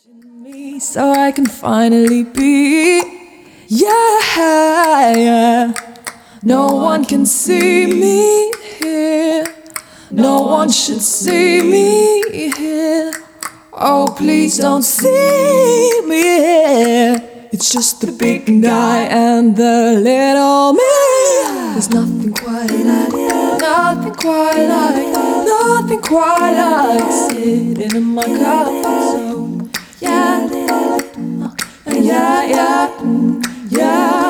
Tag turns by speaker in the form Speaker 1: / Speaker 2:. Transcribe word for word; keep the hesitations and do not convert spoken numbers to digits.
Speaker 1: Me so I can finally be, yeah, yeah. No one can see me here. No one should see me here. Oh, please don't see me here. It's just the big guy and the little me. There's nothing quite like that. Nothing quite like that. Nothing quite like sitting in my comfort zone. Yeah, yeah, yeah, yeah.